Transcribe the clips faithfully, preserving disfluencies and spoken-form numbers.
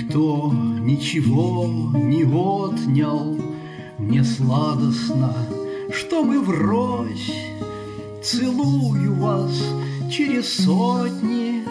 Никто ничего не отнял, мне сладостно, что мы врозь. Целую вас через сотни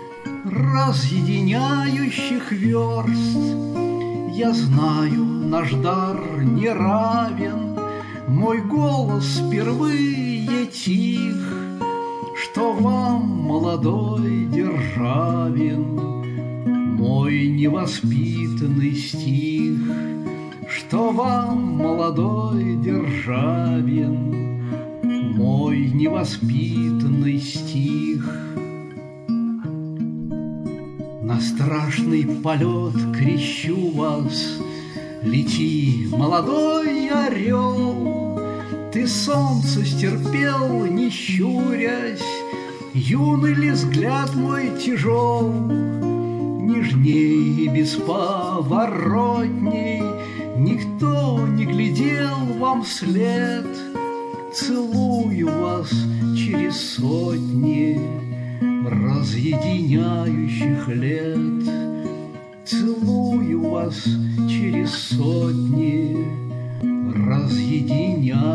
разъединяющих верст. Я знаю, наш дар не равен, мой голос впервые тих, что вам, молодой Державин, мой невоспитанный стих, что вам, молодой Державин, мой невоспитанный стих. На страшный полет крещу вас, лети, молодой орел. Ты солнце стерпел, не щурясь, юный ли взгляд мой тяжел. Нежней и бесповоротней никто не глядел вам вслед. Целую вас через сотни разъединяющих лет. Целую вас через сотни разъединяющих